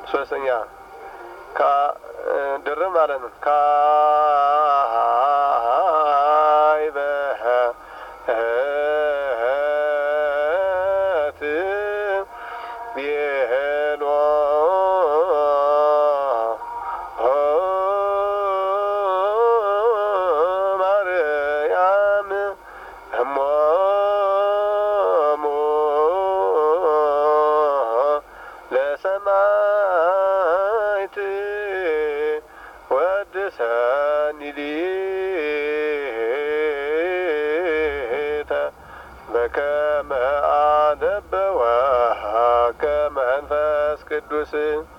ሶስተኛ ድርብ ማለት ነው። ቤሎ ማርያም እሞሙ ለሰማዕት ወድሰኒ ሊተ በከመ አነበዋ ከመንፈስ ቅዱስ